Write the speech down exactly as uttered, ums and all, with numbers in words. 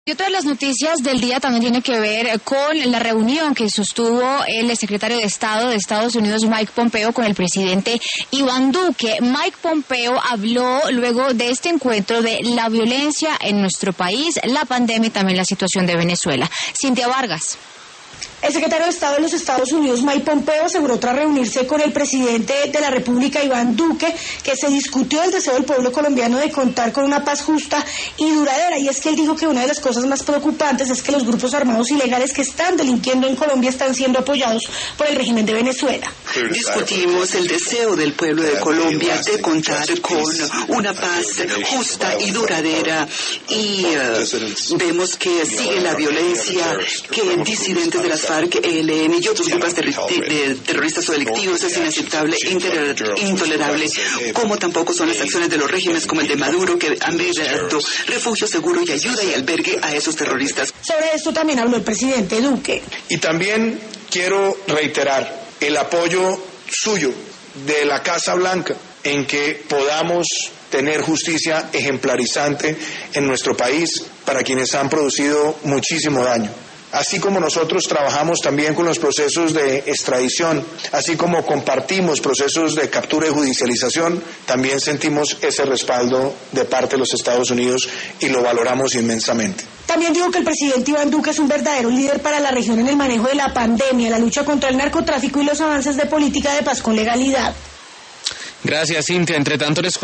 Y otra de las noticias del día también tiene que ver con la reunión que sostuvo el secretario de Estado de Estados Unidos, Mike Pompeo, con el presidente Iván Duque. Mike Pompeo habló luego de este encuentro de la violencia en nuestro país, la pandemia y también la situación de Venezuela. Cintia Vargas. El secretario de Estado de los Estados Unidos, Mike Pompeo, aseguró tras reunirse con el presidente de la República, Iván Duque, que se discutió el deseo del pueblo colombiano de contar con una paz justa y duradera. Y es que él dijo que una de las cosas más preocupantes es que los grupos armados ilegales que están delinquiendo en Colombia están siendo apoyados por el régimen de Venezuela. Discutimos el deseo del pueblo de Colombia de contar con una paz justa y duradera. Y uh, vemos que sigue la violencia, que disidentes de las FARC, E L N y otros grupos de terroristas o delictivos es inaceptable, intolerable, como tampoco son las acciones de los regímenes como el de Maduro, que han brindado refugio seguro y ayuda y albergue a esos terroristas. Sobre esto también habló el presidente Duque. Y también quiero reiterar el apoyo suyo de la Casa Blanca en que podamos tener justicia ejemplarizante en nuestro país para quienes han producido muchísimo daño. Así como nosotros trabajamos también con los procesos de extradición, así como compartimos procesos de captura y judicialización, también sentimos ese respaldo de parte de los Estados Unidos y lo valoramos inmensamente. También dijo que el presidente Iván Duque es un verdadero líder para la región en el manejo de la pandemia, la lucha contra el narcotráfico y los avances de política de paz con legalidad. Gracias, Cintia. Entre tanto, les